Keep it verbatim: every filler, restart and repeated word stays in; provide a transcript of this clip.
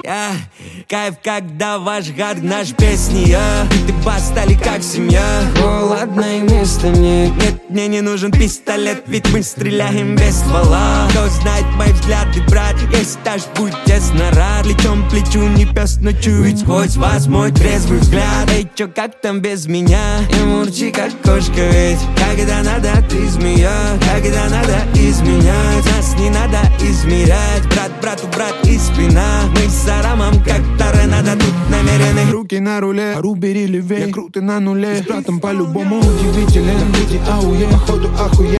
Я кайф, когда ваш гад наш песни, я и ты бас стали как семья. Холодно и места нет. Нет, мне не нужен пистолет, ведь мы стреляем без ствола. Кто знает мои взгляды, брат, если даже будь тесно рад. Плечом к плечу не пес, но чует сквозь вас мой трезвый взгляд. Эй, чё, как там без меня? И мурчи, как кошка, ведь когда надо, ты змея. Когда надо изменять, нас не надо измерять. Брат брату брат и спина. Мы с Арамом как торнадо тут намерены. Руки на руле, Ару бери левей. Я крутый на нуле, с братом по-любому удивителен. Люди ауе, походу охуе.